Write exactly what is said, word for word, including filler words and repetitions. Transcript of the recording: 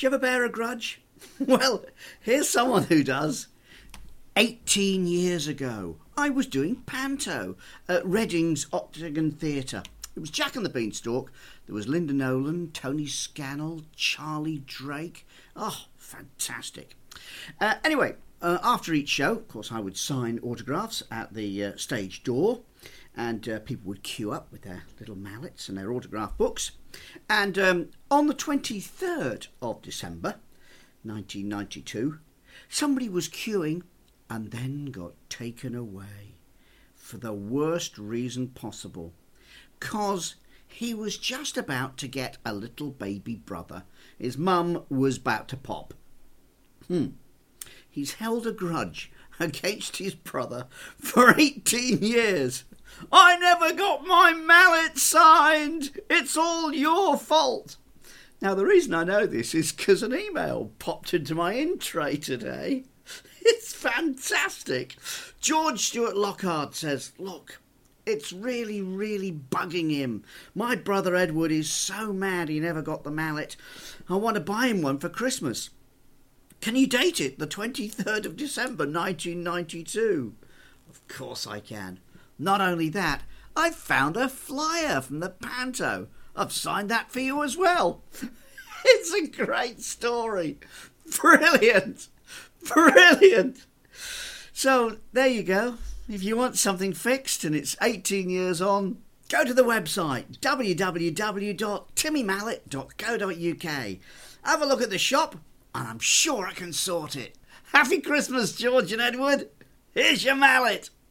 Do you ever bear a grudge? Well, here's someone who does. eighteen years ago, I was doing panto at Reading's Octagon Theatre. It was Jack and the Beanstalk. There was Linda Nolan, Tony Scannell, Charlie Drake. Oh, fantastic. Uh, anyway, uh, after each show, of course, I would sign autographs at the uh, stage door, and uh, people would queue up with their little mallets and their autograph books. And um, on the twenty-third of December, nineteen ninety-two, somebody was queuing and then got taken away for the worst reason possible. 'Cause he was just about to get a little baby brother. His mum was about to pop. Hmm. He's held a grudge against his brother for eighteen years. I never got my mallet signed. It's all your fault. Now, the reason I know this is because an email popped into my in tray today. It's fantastic. George Stewart Lockhart says, look, it's really, really bugging him. My brother Edward is so mad he never got the mallet. I want to buy him one for Christmas. Can you date it, the twenty-third of December, nineteen ninety-two? Of course I can. Not only that, I've found a flyer from the panto. I've signed that for you as well. It's a great story. Brilliant. Brilliant. So, there you go. If you want something fixed and it's eighteen years on, go to the website w w w dot timmy mallet dot co dot u k. Have a look at the shop and I'm sure I can sort it. Happy Christmas, George and Edward. Here's your mallet.